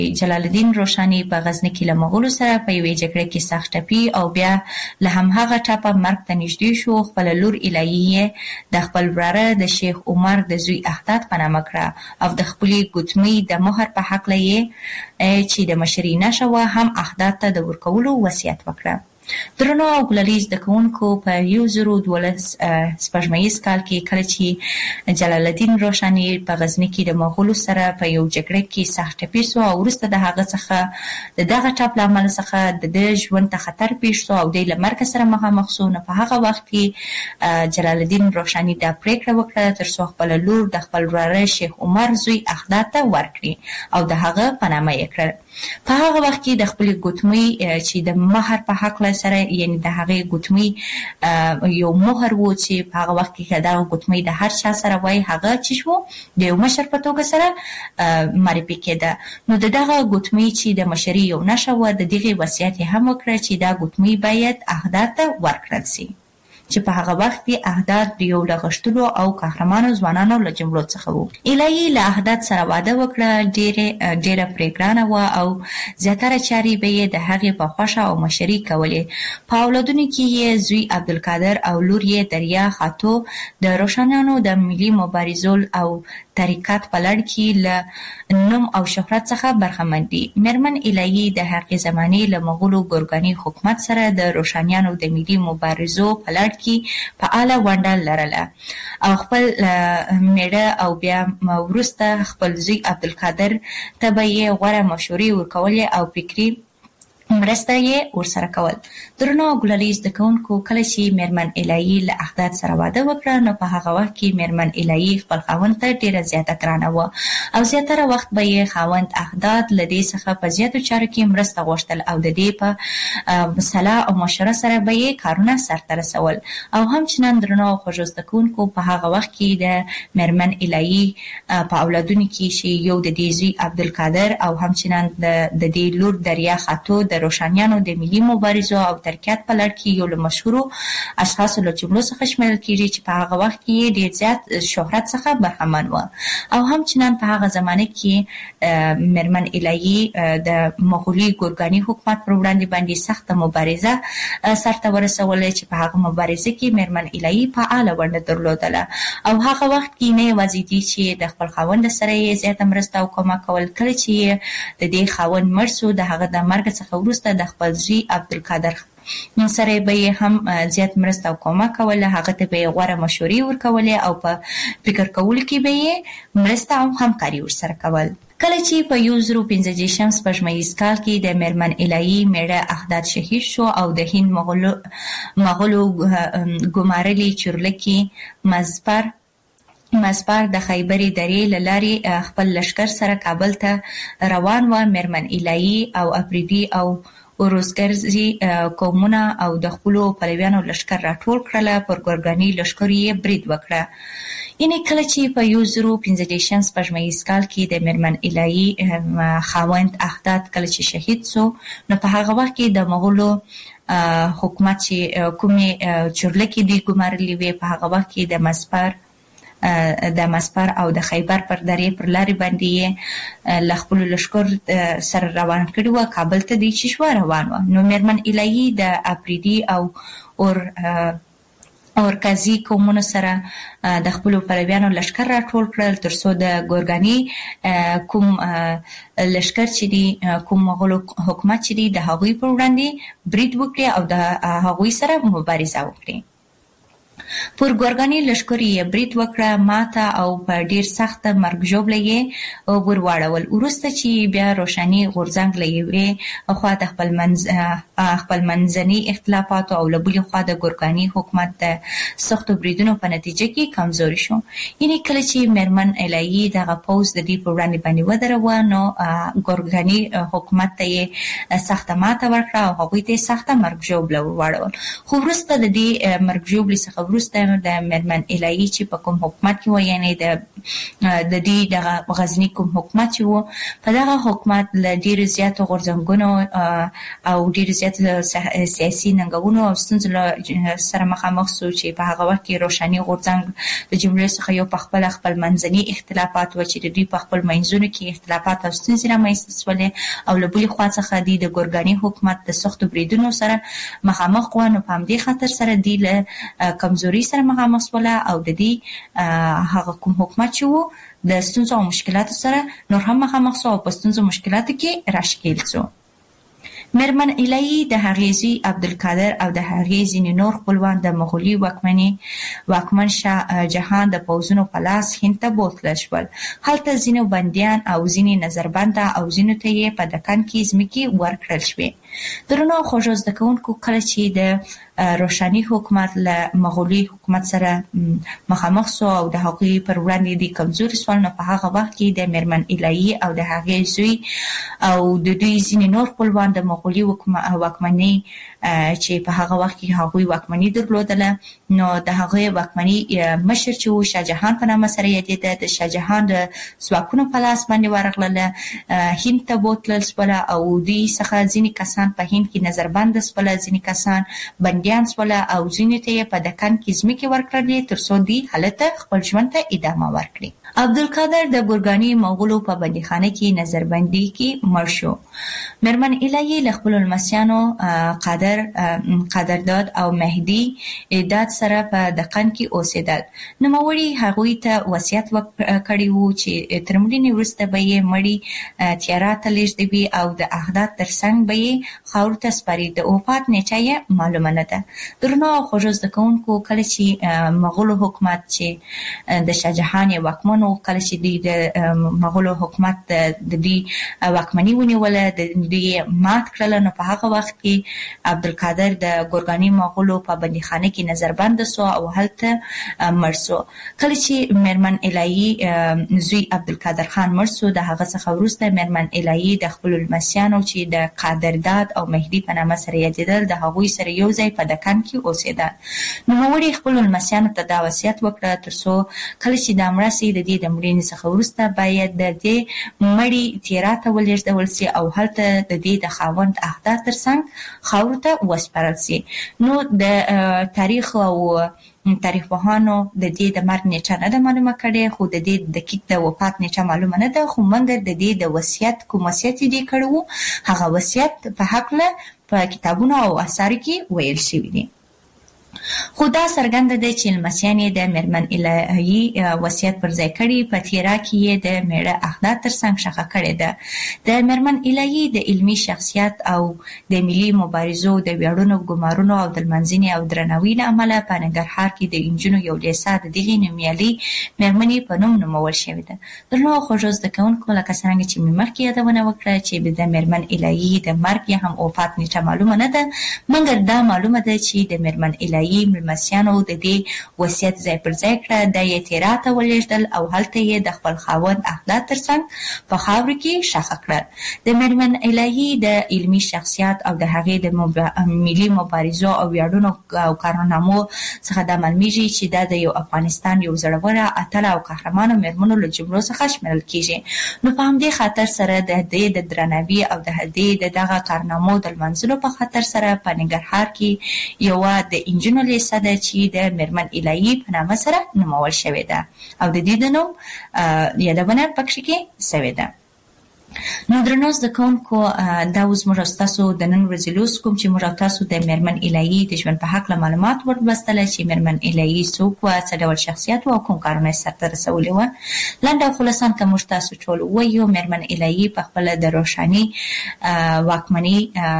جلال الدین روشانی په غزني کې له مغولو سره په یوې جګړه کې سخت ټپي او بیا له همهغه ټپه مرګ ته نږدې شو. خپله لور الهي د خپل وراره د شیخ عمر د زوی احداد په نامه کړه او د خپلې ګوتمۍ د مهر په هکله یې چې د مشري نښه وه هم احداد ته د ورکولو وصیت وکړه. درنو او ګلالي زده کوونکو په 2012 سپوږمیز کال کې کله چې جلال الدین روشانی په غزني کې د مغولو سره په یو جګړه کې سخت ټپي شو او وروسته د هغه څخه د دغه ټپ له امله څخه د ژوند ته خطر پیښ شو او دی له مرګ سره مخامخ شو. نو په هغه وخت کې جلال الدین روشانی دا پریکړه وکړه تر څو خپل لور د خپل وراره شیخ عمر زوی احداد ته ورکړي او د هغه په نامه یې کړل. په هغه وخت کې د خپل ګوتمۍ چې د مهر په هکله سره یعنی د هغې ګوتمۍ یو مهر و چې په هغه وخت کې دغه ګوتمۍ د هر چا سره وای هغه چې شو د یو مشر په توګه سره معرفي کېده. نو د دغه ګوتمۍ چې د مشري یو نښه وه د دغې وصیت یې هم وکړه چې دا ګوتمۍ باید احداد ته ورکړل سي چې په هغه وخت کې احداد د یو له غښتلو او قهرمانو ځوانانو له جملو څخه وو. الهي له احداد سره واده وکړه. ډېره پرې ګرانه وه او زیاتره چارې به یې د هغې په خوښه او مشري کولې. په اولادونو کې یې زوی عبدالقادر او لور یې دریا خاتو د روښانیانو د ملي مبارزو او تحریکات په لړ کې له نوم او شهرت څخه برخمن دي. میرمن الهي د هغې زمانې له مغولو ګورګاني حکومت سره د روښانیانو د ملي مبارزو په لړ کې فعاله ونډه لرله او خپل میړه او بیا وروسته خپل زوی عبدالقادر ته به یې غوره مشورې ورکولې او فکري مرسته یې ورسره کول. درنو او ګلالي زده کوونکو کله چې میرمن الهي له احداد سره واده وکړه نو په هغه وخت کې میرمن الهي خپل خاوند ته ډېره زیاته ګرانه وه او زیاتره وخت به یې خاوند احداد له دې څخه په زیاتو چارو کې مرسته غوښتل او د دې په صلاح او مشوره سره به یې کارونه سرته رسول. او همچنان درنو او خوږو زده کوونکو په هغه وخت کې د میرمن الهي په اولادونو کې چې یو د دې زوی عبدالقادر او همچنان د دې لور دریا خاتو د روښانیانو د ملي مبارزو او ترکیات په لړ کې یو له مشهورو اشخاصو له جملو څخه شمیرل کېږي چې په هغه وخت کې ډېر زیات شهرت څخه برخمن وه. او همچنان په هغه زمانه کې میرمن الهي د مغولي ګورګاني حکومت پر وړاندې باندې سخته مبارزه سرته ورسوله چې په هغه مبارزه کې میرمن الهي فعاله ونډه درلودله او هغه وخت کې نه یوازې دي چې د خپل خاوند سره یې زیاته مرسته او کومک کول. کله چې د دې خاوند مړ شو د هغه د مرګ څخه وروسته د خپل زوی عبدالقادر سره به یې هم زیات مرسته او کومک کوله. هغه ته به یې غوره مشورې ورکولې او په فکر کولو کې به یې مرسته او همکاري ورسره کول. کله چې په 2015 سپوږمیز کال کې د میرمن الهي میړه احداد شهید شو او د هند مغولو ګمارلي چورلکي مزپار د خیبري درې له لارې خپل لښکر سره کابل ته روان و. میرمن الهي او افریدي او وروزګرزي قومونه او د خپلو پلویانو لښکر راټول کړله. پر ګورګاني لښکرو یې برید وکړه. یعنې کله چې په 2015 سپوږمیز کال کې د میرمن الهي خاوند احداد کله چې شهید سو نو په هغه وخت کې د مغولو حکومت چې کومې چورلکې دي ګمارلې وې په هغه وخت کې د مسپر او د خیبر پر درې پر لارې باندې یې له خپلو لښکر سره روان کړي وه. کابل ته دوی چې شوه روان وه. نو میرمن الهي د افریدي او اورکزي قومونو سره د خپلو پلویانو لښکر راټول کړل تر څو د ګورګاني کوم لښکر چې دي کوم مغولو حکومت چې دي د هغوی پر وړاندې برید وکړي او د هغوی سره مبارزه وکړي. پر ګورګاني لښکرو یې برید وکړه، ماته او په ډېر سخته مرګ ژوبله یې ورواړول. وروسته چې بیا روښاني غورځنګ له یوې خوا د خپل منځني اختلافاتو او له بلې خوا د ګورګاني حکومت د سختو بریدونو په نتیجه کې کمزوري شو. یعنې کله چې میرمن الهي دغه پوځ د دې په وړاندې باندې ودروه، نو ګورګاني حکومت ته یې سخته ماته ورکړه او هغوی ته یې سخته مرګ ژوبله ورواړول. خو وروسته د دې مرګ ژوبلې څخه وروسته د میرمن الهی چې په کوم حکومت کې و، یعنی د دې د غزنی کوم حکومت چې و، په دغه حکومت له ډیر زیات غورځنګونو او ډیر زیات سیاسي ننګونو او ستونزو سره مخامخ شو چې په هغه وخت کې روشنی غورځنګ د جمهوریت څخه یو په خپل منځني اختلافات و چې د دوی په خپل منځونو کې اختلافات او ستونزې رامنځته شولې، او له بلې خوا څخه د ګورګاني حکومت د سختو بریدونو سره مخامخ و. نو په همدې خاطر سره دی له کمزوري سره مخامخ شول او د دې هغه کوم حکومت چې و د ستونزو او مشکلاتو سره نور هم مخامخ شو او په ستونزو مشکلاتو کې راښکېل شو. میرمن الهی د هغې زوی عبدالقادر او د هغې ځینې نور خپلوان د مغولي واکمن شاه جهان د پوځونو په لاس هند ته بوتلل شول. هلته ځینو بندیان او ځینې نظربنده او ځینو ته یې په دکن کې ځمکې ورکړل شوې. درنو او خوږو زده کوونکو، کله چې د روشنی حکومت له مغولي حکومت سره مخامخ شو او د هغوی پر وړاندې د کمزوري شول، نو په هغه وخت کې د میرمن الهی او د هغې زوی او د دوی ځینې نور خپلوان د مغولي واکمنۍ چې په هغه وخت کې هغوی واکمني درلودله، نو د هغوی واکمني مشر چې و شاه جهان په نامه سره یادېده، د شاه جهان د ځواکونو په لاس باندې ورغلله، هند ته بوتلل شول او دوی څخه ځینې کسان په هند کې نظربند شول، ځینې کسان بندیان شول او ځینې ته یې په دکن کې ځمکې ورکړلې تر څو دوی هلته خپل ژوند ته ادامه ورکړي. عبدالقادر د ګورګاني مغولو په بندیخانه کې نظربندي کې مړ شو. میرمن الهی له خپلو لمسیانو قدرداد او مهدي داد سره په دکن کې اوسېدل. نوموړي هغوی ته وصیت کړی و چې تر مړینې وروسته به یې مړی تیاره ته لیږدوي او د احداد تر څنګ به یې خاورو ته سپاري. د وفات نیټه یې معلومه نه ده. درنو او خوږو زده کوونکو، کله چې مغولو حکومت چې د شاه جهان یې واکمن و، کله چې دوی د مغولو حکومت د دوی واکمني ونیوله، د دوی مات کړله، نو په هغه وخت کې عبدالقادر د ګورګاني مغولو په بندیخانه کې نظربند شو او هلته مړ شو. کله چې میرمن الهی زوی عبدالقادر خان مړ شو، د هغه څخه وروسته میرمن الهی د خپلو لمسیانو چې د قدرداد او مهدي په نامه سره یادېدل، د هغوی سره یو ځای په دکن کې اوسېدل. نوموړي خپلو لمسیانو ته دا وصیت وکړه تر څو کله چې دا مړه سي، د دې د مړینې څخه وروسته باید د دې مړي تیرا ته ولېږدول سي او هلته د دې د خاوند احداد تر څنګ خاورو ته وسپارل سي. نو د تاریخ او تاریخ پوهانو د دې د مرګ نیټه نه ده معلومه کړې، خو د دې دقیق د وفات نیټه معلومه نه ده، خو مګر د دې د وصیت کوم وصیت دې کړی و، هغه وصیت په هکله په کتابونو او اثارو کې ویل شوي دي. خو دا څرګنده ده چې لمسیان یې د میرمن الهی وصیت پر ځای کړي، په تیرا کې یې د میړه احداد تر څنګ ښخه کړې ده. د میرمن الهی د علمي شخصیت او د ملي مبارزو د ویاړونو، ګمارونو او د لمانځنې او درناوي له امله په ننګرهار کې د انجونو یو لیسه د دغې نومیالۍ میرمنې په نوم نومول شوې ده. درنو خوږو زده کوونکو، لکه څرنګه چې مې مخکې یادونه وکړه چې د میرمن الهی د مرګ یا هم وفات نیټه معلومه نه ده، مګر دا معلومه ده چې د میرمن الهی ملمسیانو د دې وصیت ځای پر ځای کړه، د یې تیرا ته ولېږدل او هلته یې د خپل خاوند احداد تر څنګ په خاورو کې ښخ کړل. د میرمن الهی د علمي شخصیت او د هغې د ملي مبارزو او ویاړونو او کارنامو څخه دا معلومیږي چې دا د یو افغانستان یو زړوره، اتله او قهرمانه میرمنو له جملو څخه شمیرل کیږي. نو په همدې خاطر سره د دې د درناوي او د دې د دغه کارنامو د لمانځلو په خاطر سره په ننګرهار کې یوه د انجونو لیسه ده چې د میرمن الهی په نامه سره نومول شوې ده او د دې د نوم یادونه پکې کې شوې ده. نو درنو زده کوونکو، دا اوس موږ ستاسو د نن ورځې لوست کوم چې موږ تاسو د میرمن الهی د ژوند په هکله معلومات ورلوستل چې میرمن الهی څوک وه، څه ډول شخصیت و او کوم کارونه یې سرته رسولي وه. لنډ او خلاصان که موږ تاسو ټول ووایو، میرمن الهی په خپله د روښاني واکمني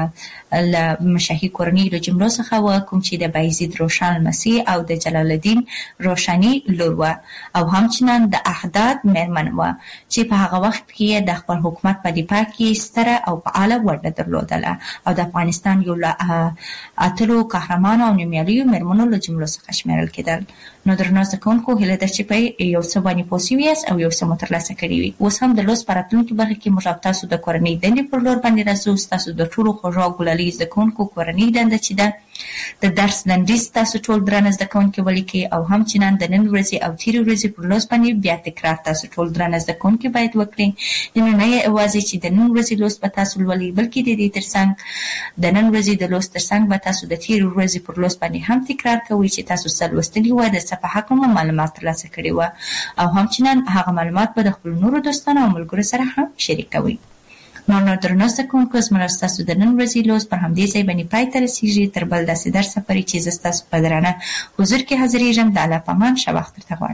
له شاهي کورنۍ له جملو څخه وه، کوم چې د بایزید روښان لمسي او د جلال الدین روښاني لور وه، او همچنان د احداد میرمن وه چې په هغه وخت کې د خپل حکومت په دفاع کې ستره او فعاله ونډه درلودله او د افغانستان یو له اتلو قهرمانو او نومیالیو میرمنو له جملو څخه شمیرل کېدل. نو درنو زده کوونکو، هیله ده چې په یو څه باندې پوه سوي یاست او یو څه مو ترلاسه کړي وي. اوس هم د لوست په راتلونکي برخه کې موږ تاسو د کورنۍ دندې پر لور باندې راځو. ستاسو د ټولو خوږو او ګلالي زده کوونکو کورنۍ دنده چې ده د درس لنډیز تاسو ټول درنه زده کوونکي ولیکئ او همچنان د نن ورځې او تېرې ورځې پر لوست باندې بیا تکرار تاسو ټول درنه زده کوونکي باید وکړئ. یعنې نه یوازې چې د نن ورځې لوست به تاسو لولئ بلکې د دې ترڅنګ د نن ورځې د لوست ترڅنګ به تاسو د تېرې ورځې پر لوست باندې هم تکرار کوئ چې تاسو څه لوستلي وه، د څه په هکله مو معلومات ترلاسه کړي وه او همچنان هغه معلومات به د خپلو نورو دوستانو او ملګرو سره هم شریکوئ. نو درنو زده کوونکو زموږ ستاسو د نن ورځې لوست پر همدې ځای باندې پای ته رسیږي. تر بل داسې درسه پورې چې زه ستاسو په درانه حضور کې حاضرېږم. د الله په امان ښه وخت درته غواړم.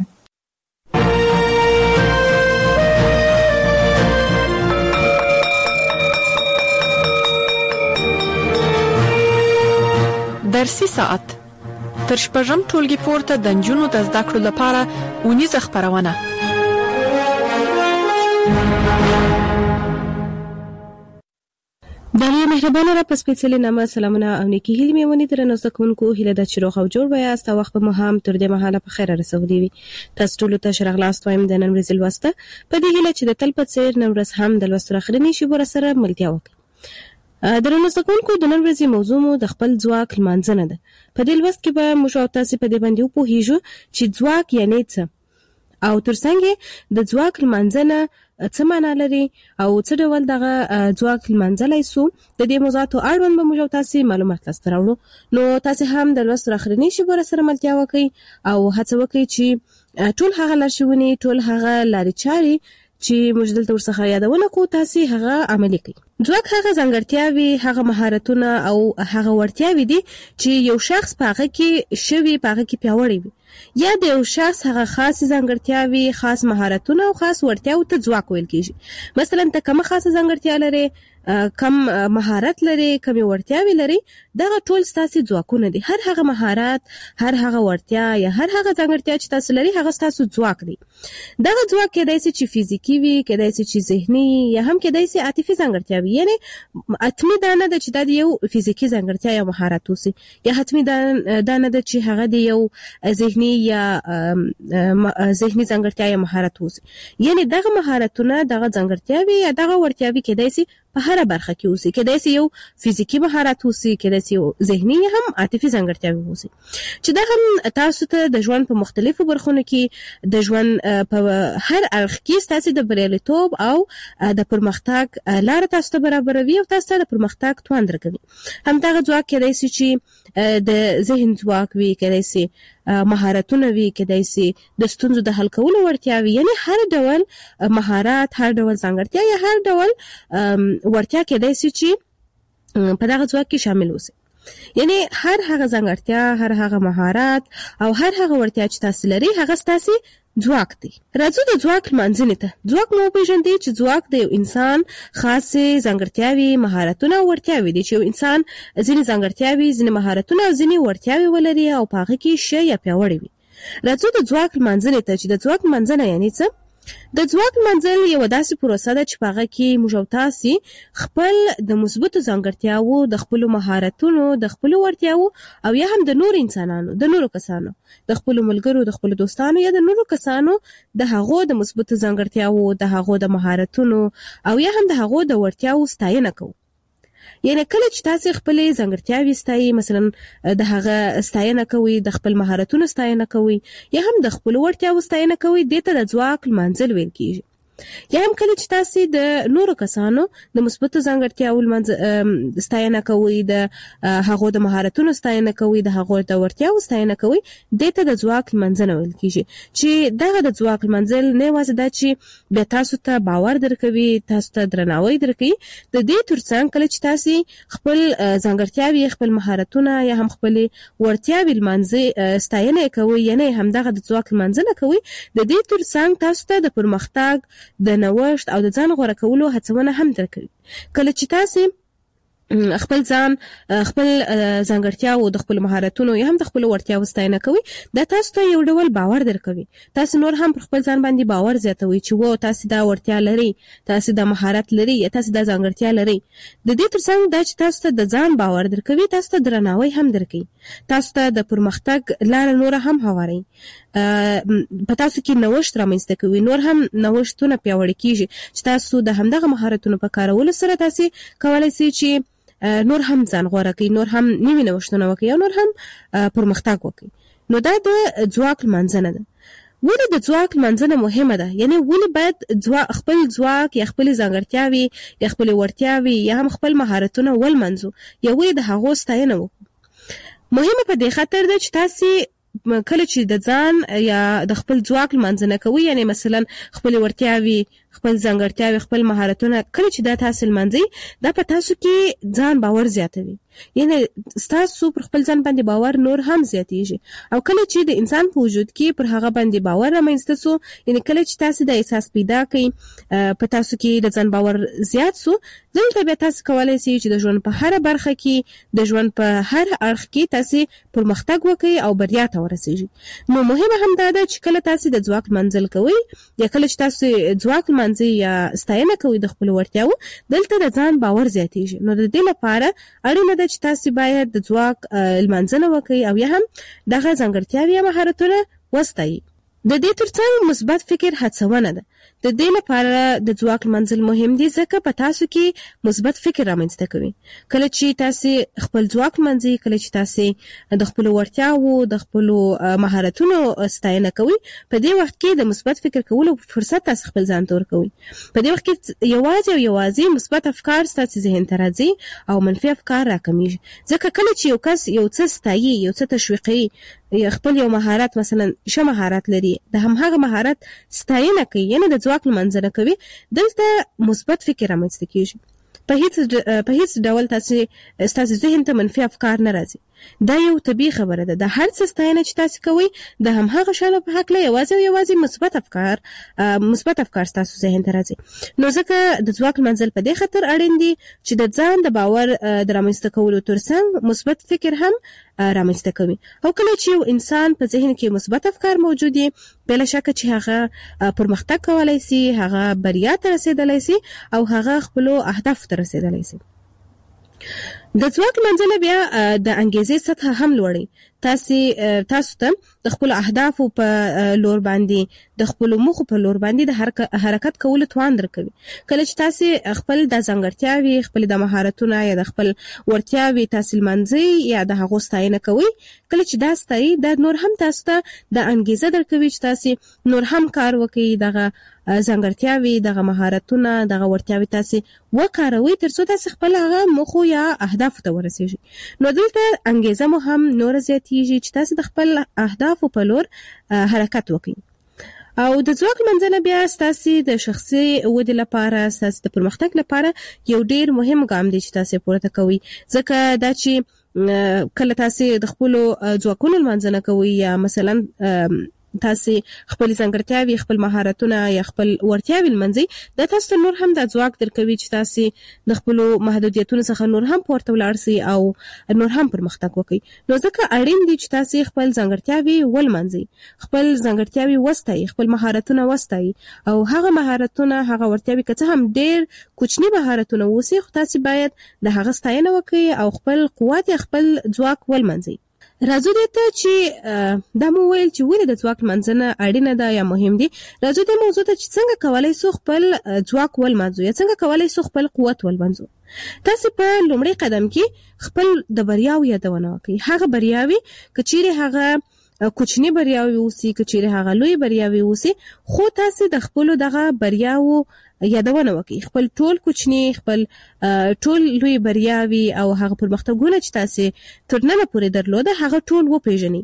درسي ساعت تر شپږم ټولګي پورته د نجونو د زده کړو لپاره اونیزه خپرونه. دالیا مهربانه را پس پیڅلې نامه سلامونه او نیکی هیلې مې ونی درنو زده کوونکو هیله ده چې روغ او جوړ به یاست او وخت به مو هم تر دې مهاله په خیره رسولی وي. تاسو ټولو ته ښه راغلاست وایم د نن ورځې لوسته په دې هیله چې د تل په څېر نن ورځ هم د لوستو اخرنۍ شیبو سره ملتیا وکړئ. درنو زده کوونکو د نن ورځې موضوع مو د خپل ځواک لمانځنه ده. په دې لوست کې به موږ او تاسو په دې باندې وپوهیږو چې ځواک یعنی څه او ترڅنګ د ځواک لمانځنه څه معنا لري او څه ډول دغه ځواک لمانځلای سو. د دې موضوعاتو اړوند به موږ تاسو معلومات لاسته راوړو. نو تاسو هم د لوست اخرنۍ شیبو سره ملتیا وکړئ او هڅه وکړئ چې ټول هغه لارښوونې ټول هغه لارې چارې چې موږ دلته ورڅخه یادونه کوو تاسو هغه عملي کړئ. ځواک هغه ځانګړتیاوي هغه مهارتونه او هغه وړتیاوي دي چې یو شخص په هغه کې شوی په هغه کې پیاوړی وي یا د یو شخص هغه خاص ځانګړتیاوي خاص مهارتونه او خاص وړتیاوي ته ځواک ویل کیږي. مثلا ته کومه خاصه ځانګړتیا لري، کم مهارت لري، کم وړتیاوي لري، دغه ټول ستاسو ځواکونه دي. هر هغه مهارت، هر هغه وړتیا یا هر هغه ځانګړتیا چې تاسو لري هغه ستاسو ځواک دی. دغه ځواک کېدای شي چې فزیکی وي، کېدای شي چې ذهني یا هم کېدای شي عاطفي ځانګړتیا وي. یعنی اتمی دا نه ده چې دا یو فزیکی ځانګړتیا یا مهارت وسی یا اتمی دا نه ده چې هغه دی یو ذهني یا ذهني ځانګړتیا یا مهارت وسی. یعنی دغه مهارتونه دغه ځانګړتیاوي یا دغه وړتیاوي کېدای شي په هر برخه کې وسی. کېدای شي یو فزیکی مهارت وسی، کېدای شي یو ذهني یا هم عاطفي ځانګړتیاوي وسی چې دا هم تاسو ته د ژوند په مختلفو برخو کې د ژوند په هر اړخ کې تاسو د بریالیتوب او د پرمختګ لار تاسو ته برابروي او تاسو ته د پرمختګ توان درکوي. هم دغه ځواک کېدای شي چې د ذهن ځواک وي، کېدای شي مهارتونه وي، کېدای شي د ستونزو د حل کولو وړتیا وي. یعنی هر ډول مهارت، هر ډول ځانګړتیا یا هر ډول وړتیا کېدای شي چې په دغه ځواک کې شامل وي. یعنی هر هغه ځانګړتیا، هر هغه مهارت او هر هغه وړتیا چې تاسو لري هغه ستاسو ځواک دی. راځو د ځواک لمانځنې ته. ځواک مو پیژندئ چې ځواک د یو انسان خاصې ځانګړتیاوي، مهارتونه او وړتیاوي دي چې یو انسان ځینې ځانګړتیاوي، ځینې مهارتونه او ځینې وړتیاوي ولري او په هغه کې ښه یا پیاوړی وي. راځو د ځواک لمانځنې ته چې د ځواک لمانځنه یعنی څه. د ځواک لمانځل یو داسې پروسه ده چې په هغه کې موږ او تاسو خپل د مثبتو ځانګړتیاوو، د خپلو مهارتونو، د خپلو وړتیاوو او یا هم د نور انسانانو، د نورو کسانو، د خپلو ملګرو، د خپلو دوستانو یا د نورو کسانو د هغو د مثبتو ځانګړتیاوو، د هغو د مهارتونو او یا هم د هغو د وړتیاوو ستاینه کوو. یعنی کله چې تاسو خپل ځانګړتیاوي ستایي، مثلا د هغه ستاینه کوي، د خپل مهارتونو ستاینه کوي یا هم د خپل وړتیاو ستاینه کوي، دته د ځواک لمانځل ویل کیږي. یا هم کله چې تاسو د نورو کسانو د مثبتو ځانګړتیاو ستاینه کوي، د هغو د مهارتونو ستاینه کوي، د هغو د وړتیاو ستاینه کوي، دته د ځواک لمانځنه ویل کیږي. چې دغه د ځواک لمانځل نه یوازې دا چې به تاسو ته باور درکوي، تاسو ته درناوی درکوي، د دې ترڅنګ کله چې تاسو خپل ځانګړتیاوي، خپل مهارتونه یا هم خپل وړتیاوي لمانځي ستاینه کوي، یعنی هم دغه د ځواک لمانځنه کوي، د دې ترڅنګ تاسو ته د پرمختګ، د نوښت او د ځان غوړه کولو هڅونه هم درکوي. کله چې تاسو خپل ځان، خپل ځانګړتیاو، د خپل مهارتونو یا هم د خپل وړتیاو ستاینه کوي، دا تاسو ته یو ډول باور درکوي. تاسو نور هم پر خپل ځان باندې باور زیاتوي چې وو تاسو دا وړتیا لري، تاسو دا مهارت لري یا تاسو دا ځانګړتیا لري. د دې ترڅنګ دا چې تاسو ته د ځان باور درکوي، تاسو ته درناوی هم درکوي، تاسو ته د پرمختګ لار نور هم هواري، په تاسو کې نوښت رامنځته کوي، نور هم نوښتونه پیاوړي کیږي چې تاسو د همدغه مهارتونو په کارولو سره تاسو کولای شئ چې نور هم ځان غوړه کوي، نور هم نوي نوښتونه وکړي او نور هم پرمختګ وکړي. نو دا د ځواک لمانځنه ده. ولې د ځواک لمانځنه مهمه ده؟ یعنی ولې باید خپل ځواک یا خپل ځانګړتیاوې یا خپل وړتیاوې یا هم خپل مهارتونه ولمنځو یا ولې د هغو ستاینه وکړو؟ مهمه په دې خاطر ده چې تاسو کله چې د ځان یا د خپل ځواک لمانځنه کوي، یعنی مثلا خپل وړتیاوې، خپل ځانګړتیاوې، خپل مهارتونه کله چې دا تاسو لمانځي، دا په تاسو کې ځان باور زیاتوي. یعنی تاسو پر خپل ځان باندې باور نور هم زیاتېږي. او کله چې د انسان په وجود کې پر هغه باندې باور رامنځته سو، یعنی کله چې تاسو د احساس پیدا کړئ په تاسو کې د ځان باور زیات سو، دلته بیا تاسو کولای شئ چې د ژوند په هر برخه کې، د ژوند په هر اړخ کې تاسو پرمختګ وکړئ او بریا ته ورسیږئ. نو مهمه هم دا ده چې کله تاسو د ځواک منزل کوئ یا کله چې تاسو ځواک منځي یا ستاینه کوئ د خپل وړتیاو، دلته د ځان باور زیاتېږي. نو د دې لپاره اړینه ده چې تاسو باید د ځواک لمانځنه وکړئ او یا هم دغه ځانګړتیاوې یا مهارتونه وستایئ. د دې ترڅنګ مثبت فکر هڅونه ده. د دې لپاره د ځواک منزل مهم دي ځکه په تاسو کې مثبت فکر رامنځته کوي. کله چې تاسو خپل ځواک منځي، کله چې تاسو د خپل وړتیاو، د خپل مهارتونو ستاینه کوي، په دې وخت کې د مثبت فکر کولو فرصت تاسو خپل ځان ته ورکوي. په دې وخت کې یوازې مثبت افکار تاسو ذهن ته راځي او منفي افکار راکمیږي. ځکه کله چې یو کس یو څه ستایي، یو څه تشویقي، خپل یو مهارت مثلا ښه مهارت لري، د همغه مهارت ستاینه کوي، یعنی د ځواک لمانځنه کوي، دلته مثبت فکر رامنځته کیږي. په هیڅ ډول تاسو ذهن ته منفي افکار نه راځي. دا یو طبیعي خبره ده. د هر څه ستاینه چې تاسو کوئ د همغه شانو په حق له یوازې مثبت افکار تاسو ذهن ته راځي. نو ځکه د ځواک منزل په دې خاطر اړین دي چې د ځان د باور د رامنځته کولو ترڅنګ مثبت فکر هم رامنځته کوي. او کله چې یو انسان په ذهن کې مثبت افکار موجود دي، بلا شک چې هغه پرمختګ کولای شي، هغه بریا ته رسیدلی شي او هغه خپل اهداف ته رسیدلی شي. د ځواک منځله بیا د انګیزې سطح هم لوړي. تاسو ته د خپل اهدافو په لور باندې، د خپل موخو په لور باندې د حرکت کولو توان درکوي. کله چې تاسو خپل د ځانګړتیاوې، خپل د مهارتونو یا د خپل وړتیاوې تاسو لمانځي یا د هغو ستاینه کوي، کله چې دا ستایي، دا نور هم تاسو ته د انګیزه درکوي چې تاسو نور هم کار وکړئ، دغه ځانګړتیاوې، دغه مهارتونه، دغه وړتیاوې تاسو وکاروئ ترڅو تاسو خپل هغه موخو یا اهدافو ته ورسیږئ. نو دلته انګیزه مو هم نور زیاتېږي چې تاسو د خپل اهدافو په لور حرکت وکړئ. او د ځواک منځنه بیا ستاسو د شخصي ودې لپاره، ستاسو د پرمختګ لپاره یو ډیر مهم ګام دی چې تاسو پورته کوئ. ځکه دا چې کله تاسو د خپل ځواکونو منځنه کوئ یا مثلا تاسو خپل ځانګړتیاوې، خپل مهارتونه یا خپل وړتیاوې لمنځي، دا تاسو نور هم د ځواک درکوي چې تاسو د خپل محدودیتونو څخه نور هم پورته ولاړ شئ او نور هم پرمختګ وکړئ. نو ځکه اړین دي چې تاسو خپل ځانګړتیاوې ولمنځي، خپل ځانګړتیاوې وستایي، خپل مهارتونه وستایي او هغه مهارتونه، هغه وړتیاوې که څه هم ډېر کوچني مهارتونه وسی، خو تاسو باید د هغه ستاینه وکړئ او خپل قوت یا خپل ځواک ولمنځي. راځو دې ته چې دا مو ویل چې ولې د ځواک منځنه اړینه ده یا مهم دي. راځو دې موضوع ته چې څنګه کولای شو خپل ځواک ولمنځو یا څنګه کولای شو خپل قوت ولمنځو. تاسو په لومړي قدم کې خپل د بریاو یادونه وکړئ. هغه بریاوي که چیرې هغه کوچنی بریاوي اوسي، که چیرې هغه لوی بریاوي اوسي، خو تاسو د خپل دغه بریاو یادونه وکړئ. خپل ټول کوچنی، خپل ټول لوی بریاوي او هغه پرمختګونه چې تاسو تر نن پورې درلوده، هغه ټول وپیژنئ.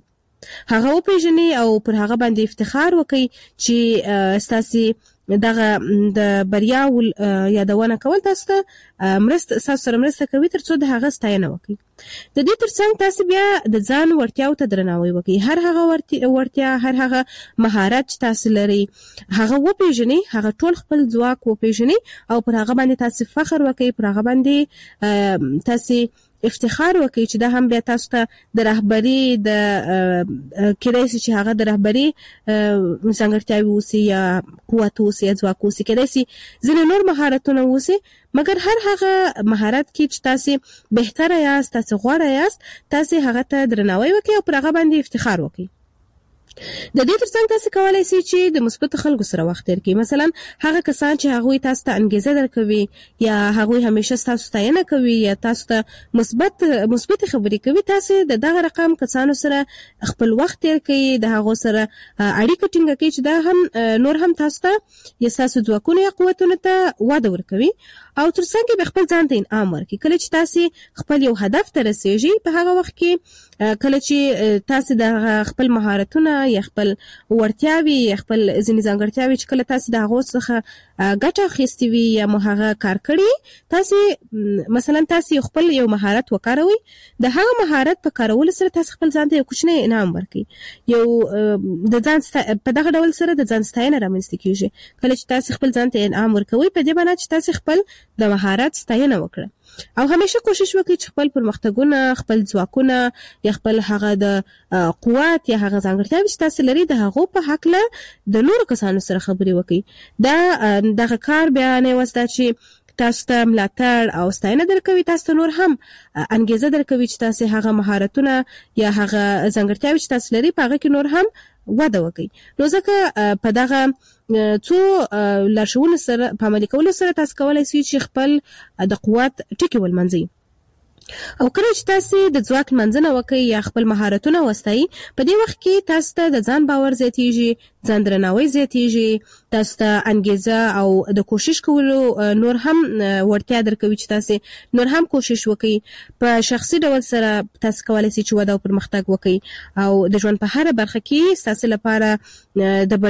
او پر هغه باندې افتخار وکړئ چې تاسو دغه د بریاو یادونه کول تاسو ته مرسته کوي ترڅو د هغه ستاینه وکړي. د دې ترڅنګ تاسو بیا د ځان وړتیاو ته درناوی وکړئ. هر هغه وړتیا، هر هغه مهارت چې تاسو لري، هغه وپیژنئ، هغه ټول خپل ځواک وپیژنئ او پر هغه باندې تاسو فخر وکړئ، پر هغه باندې تاسو افتخار وکړي چې دا هم بیا تاسو ته د رهبری د کېدای شي چې هغه د رهبری ځانګړتیاوې اوسي یا قوت اوسي یا ځواک اوسي، کېدای شي ځینې نور مهارتونه اوسي، مګر هر هغه مهارت کې چې تاسو بهتره یاست، تاسو غوره یاست، تاسو هغه ته درناوی وکړئ او پر هغه باندې افتخار وکړئ. د دې ترڅنګ تاسو کولای شئ چې د مثبت خلکو سره وخت تیر کړئ. مثلا هغه کسان چې هغه تاسو ته انګیزه درکوي یا هغه همیشه تاسو ستاینه کوي یا تاسو ته مثبت خبرې کوي، تاسو د دغه رقم کسانو سره خپل وخت تیر کړئ، د هغه سره اړیکه ټینګه کړئ چې دا هم نور هم تاسو ته یا تاسو ځواکونه یا قوتونه ته وده ورکوي او ترڅنګ به خپل ځان ته انعام ورکړي. کله چې تاسو خپل یو هدف ته رسیږئ په هغه وخت کې کله چې تاسو د خپل مهارتونه یا خپل ورتیاوي یا خپل ځینې ځانګړتیاوي چې کله تاسو د هغو څخه ګټه اخیستې وي یا هغه کار کړی، تاسو مثلا تاسو خپل یو مهارت وکاروئ، د هغه مهارت په کارولو سره تاسو خپل ځان ته یو کوچنی انعام ورکړئ. یو د ځان په دغه ډول سره د ځان ستاینه رامنځته کیږي. کله چې تاسو خپل ځان ته انعام ورکوئ په دې باندې چې تاسو خپل د مهارت ستاینه وکړه او همیشه کوشش وکړئ چې خپل پرمختګونه، خپل ځواکونه یا خپل هغه د قوت یا هغه ځانګړتیاوې چې تاسو لري د هغو په هکله د نورو کسانو سره خبرې وکړئ. دغه کار بیا نه وسته چې تاسو ته ملاتړ او ستاینه درکوي، تاسو ته نور هم انګیزه درکوي چې تاسو هغه مهارتونه یا هغه ځانګړتیاوې چې تاسو لري په هغه کې نور هم وده وکړي. نو ځکه په دغه څو لارښوونو سره په عملي کولو سره تاسو کولای شئ چې خپل د قوت ټکي ولمنځئ. او کله چې تاسو د ځواک منځنه وکړئ یا خپل مهارتونه وستایي، په دې وخت کې تاسو ته د ځان باور زیاتیږي، ځان درناوی زیاتیږي، تاسو ته انګیزه او د کوشش کولو نور هم ورتیا درکوي چې تاسو نور هم کوشش وکړئ. په شخصي ډول سره تاسو کولای شئ چې وده او پرمختګ وکړئ او د ژوند په هر برخه کې تاسو لپاره د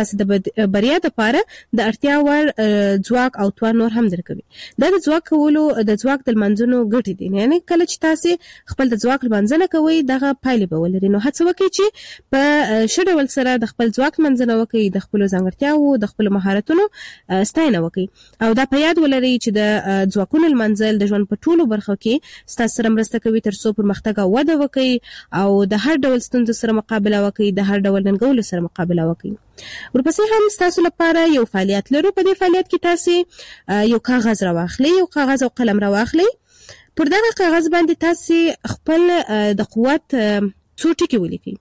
بریا لپاره د اړتیا وړ ځواک او توان نور هم درکوي. دا د ځواک د لمنځنو ګټې دي. یعنی کله چې تاسو خپل د ځواک لمنځنه کوئ دغه پایلې به ولري. نو هڅه وکړئ چې په ښه ډول سره د خپل ځواک منځنه وکړئ، د خپل ځانګړتیاوو، د خپل مهارتونو ستاینه وکړئ او دا په یاد ولرئ چې د ځواکونو لمنځل د ژوند په ټولو برخو کې ستاسو سره مرسته کوي ترڅو پرمختګ او وده وکړئ او د هر ډول ستونزو سره مقابله وکړئ، د هر ډول ننګولو سره مقابله وکړئ. ورپسې هم تاسو لپاره یو فعالیت لرو. په دې فعالیت کې تاسو یو کاغذ راواخلئ، یو کاغذ او قلم راواخلئ. پر دغه کاغذ باندې تاسو خپل د قوت څو ټکي ولیکئ،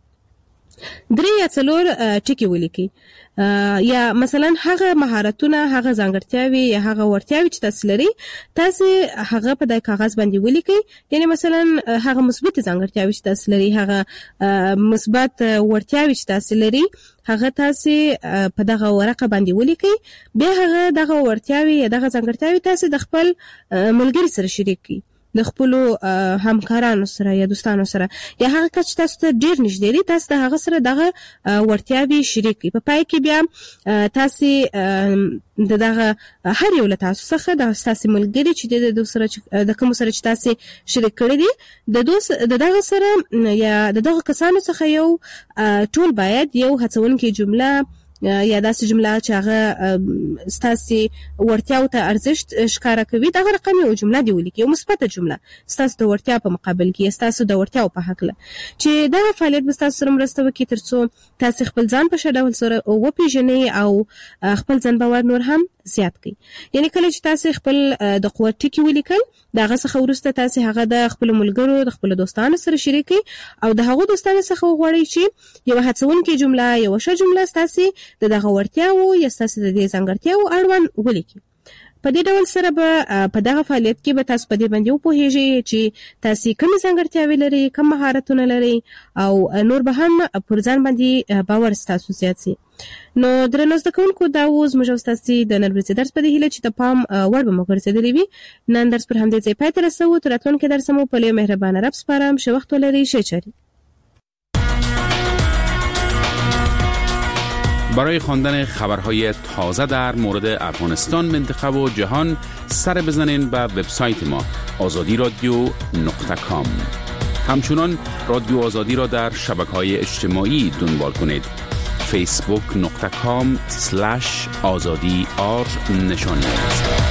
3 یا 4 ټکي ولیکئ. یا مثلا هغه مهارتونه، هغه ځانګړتیاوي یا هغه ورتیاوي چې تاسو لري، تاسو هغه په دغه کاغذ باندې ولیکئ. یعنی مثلا هغه مثبت ځانګړتیاوي چې تاسو لري، هغه مثبت ورتیاوي چې تاسو لري، هغه تاسو په دغه ورقه باندې ولیکئ. بیا هغه دغه ورتیاوي یا دغه ځانګړتیاوي تاسو د خپل ملګری سره شریک کړئ، د خپل همکارانو سره یا دوستانو سره یا هغه کس چې تاسو ته ډیر نږدې دي، تاسو د هغه سره دغه ورتیاوي شریک کړئ. په پای کې بیا تاسو دغه هر یو له تاسو څخه د تاسو ملګری چې د کوم سره چې تاسو شریک کړی دي د دغه سره یا د دغه کسانو څخه یو ټول باید یو هڅونکې جمله یا داسې جمله چې هغه ستاسو ورتیاو ته ارزښت ښکاره کوي، دغه رقم یو جمله دی ولیکئ، یو مثبت جمله ستاسو د ورتیا په مقابل کې، ستاسو د ورتیاو په حق له چې دغه فعالیت به ستاسو سره مرسته وکړي ترڅو تاسو خپل ځان په ښه ډول سره وپېژنئ او خپل ځان باور نور هم زیات کړئ. یعنی کله چې تاسو خپل د قوت ټکي ولیکل، دغه څخه وروسته تاسو هغه د خپل ملګرو، د خپل دوستانو سره شریک کړئ او د هغو دوستانو څخه وغواړئ چې یو هڅونکې جمله، یو ښه جمله ستاسو دغه ورتیاو یا ستاسو د دې ځانګړتیاو اړوند ولیکئ. په دې ډول سره به په دغه فعالیت کې به تاسو په دې باندې وپوهیږئ چې تاسو کوم ځانګړتیاوې لري، کوم مهارتونه لري او نور به هم پر ځان باندې باور ستاسو زیات شي. نو درنو زده کوونکو، دا اوس موږ ستاسو د نن ورځې درس په دې هیله چې د پام وړ به مو ګرځېدلی وي. نن درس پر همدې ځای پای ته رسوو. تر راتلونکي درس مو په لوی مهربانه رب سپارم. ښه وخت ولرئ. ښه چارې. برای خواندن خبرهای تازه در مورد افغانستان، منطقه و جهان سر بزنین به وبسایت ما azadiradio.com. همچنان رادیو آزادی را در شبکه‌های اجتماعی دنبال کنید. facebook.com/azadi_r نشانی است.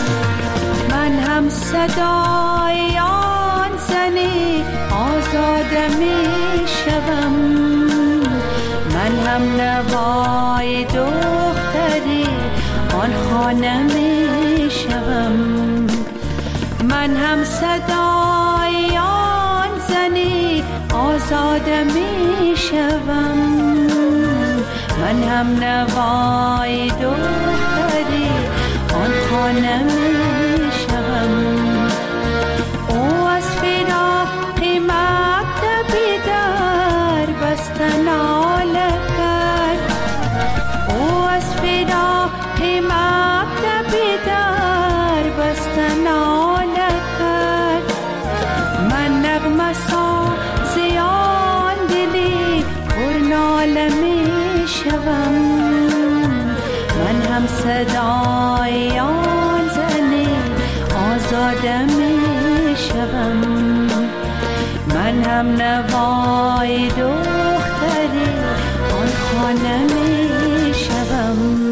صدای آن زن آزاد آزاده می شوم. من هم نوای دختری آن خانه می شوم. من هم صدای آن زنی آزاده می شوم. من هم نوای دختری آن خانه می شوم. او از فراق مکتبی در بستن ناله کرد. او از فراق مکتبی در بستن ناله کرد. من نغمه ساز آن دلی پر ناله می شوم. من هم صدای آن زنی آزاده می شوم. من هم نوای دختری آن خانه می شوم.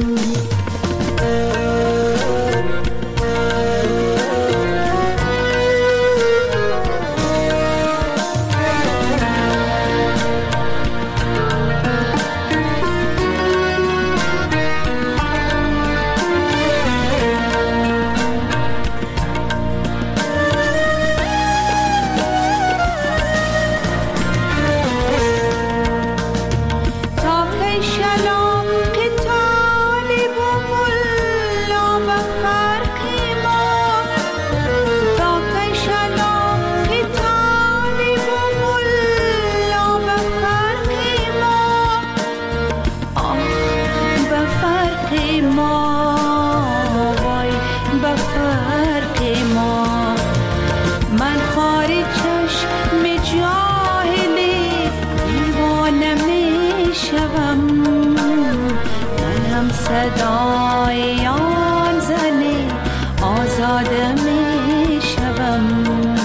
صدای آن زنی آزاده می شوم.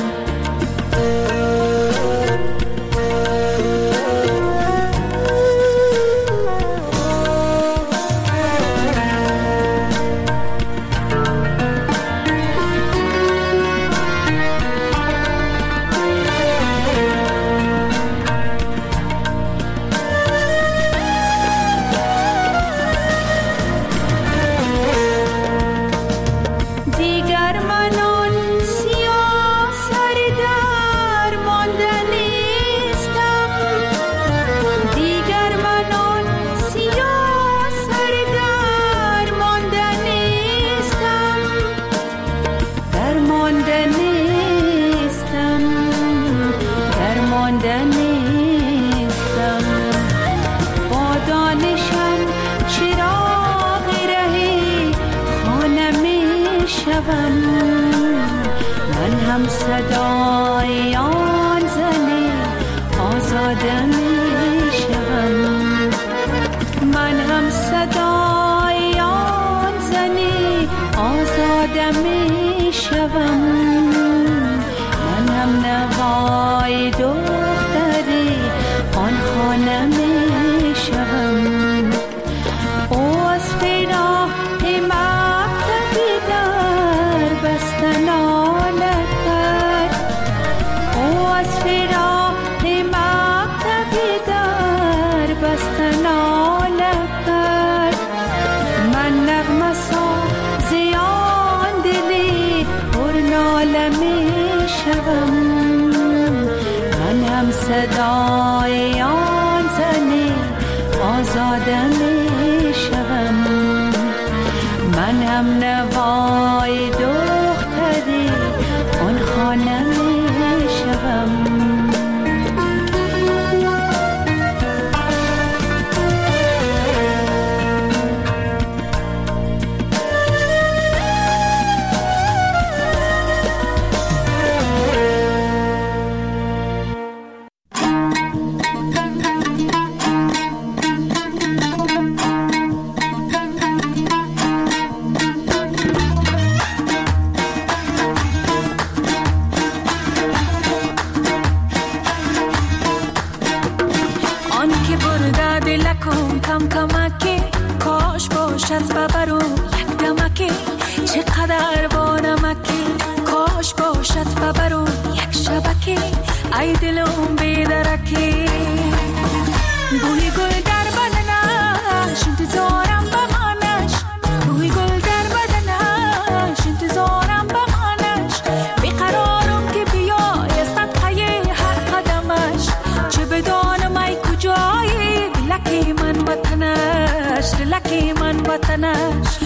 من هم صدای آن زنی آزاده می شوم. من هم صدای آن زنی آزاده می شوم. من هم نوای دختری آن خانه می شوم. او از فراق مکتبی در بستن ناله کرد. او از فراق مکتبی در بستن ناله کرد. من نغمه ساز آن دلی پر ناله می شوم. من هم صدای آن زنی آزاده می شوم. من هم نوای دختری آن خانه می شوم. چقدر با نمکی کاش باشد ببرون یک شبکی ای دلم بیده تنش